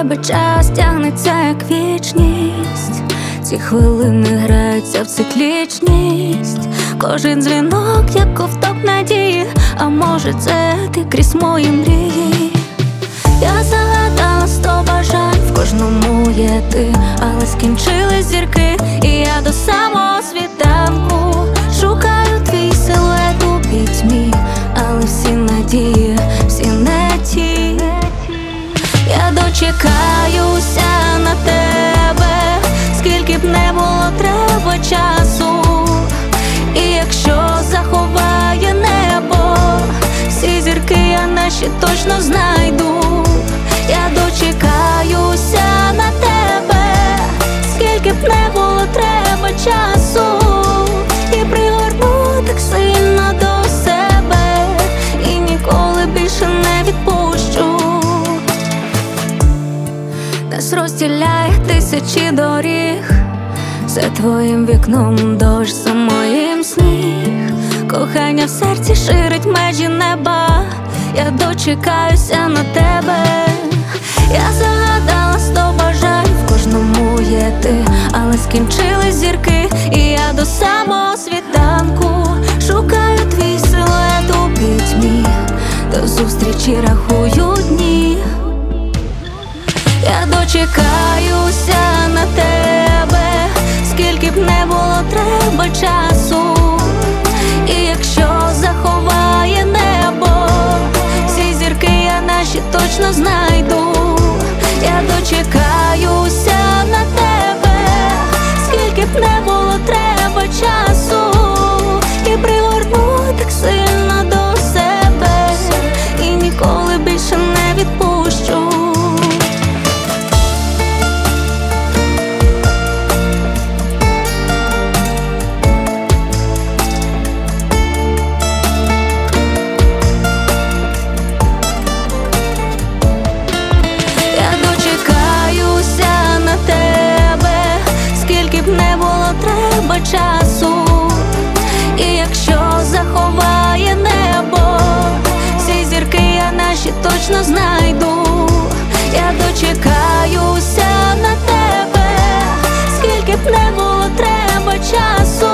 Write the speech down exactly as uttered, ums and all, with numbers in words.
тебе час тягнеться як вічність. Ці хвилини граються в циклічність. Кожен дзвінок, як ковток надії. А може це ти крізь мої мрії. Я загадала сто бажань, в кожному є ти, але скінчились зірки. І я до самого світанку шукаю твій силует у пітьмі, але всі надії, всі не ті. Я дочекаюся на тебе, скільки б не було треба часу. І якщо заховає небо, всі зірки я наші точно знайду. Я дочекаюся на тебе, скільки б не було треба часу. І пригорну так сильно до себе, і ніколи більше не відпущу. Нас розділяє тисячі доріг, за твоїм вікном дощ, за моїм сніг. Кохання в серці ширить межі неба. Я дочекаюся на тебе. Я загадала сто бажань, в кожному є ти, але скінчились зірки. І я до самого світанку шукаю твій силует у пітьмі, до зустрічі рахую дні. Я дочекаюся на тебе, скільки б не було треба часу. І якщо заховає небо, всі зірки я наші точно знайду. Я дочекаюся на тебе, скільки б не було треба часу. І пригорну так сильно до себе, і ніколи більше не відпущу. Часу. І якщо заховає небо, всі зірки я наші точно знайду. Я дочекаюся на тебе, скільки б не було треба часу.